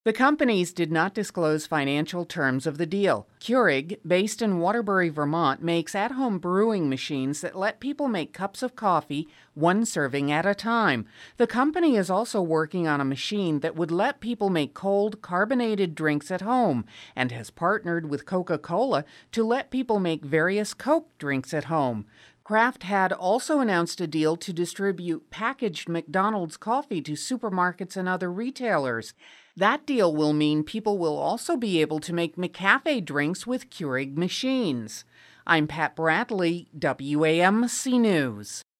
The companies did not disclose financial terms of the deal. Keurig, based in Waterbury, Vermont, makes at-home brewing machines that let people make cups of coffee one serving at a time. The company is also working on a machine that would let people make cold, carbonated drinks at home and has partnered with Coca-Cola to let people make various Coke drinks at home. Kraft had also announced a deal to distribute packaged McDonald's coffee to supermarkets and other retailers. That deal will mean people will also be able to make McCafe drinks with Keurig machines. I'm Pat Bradley, WAMC News.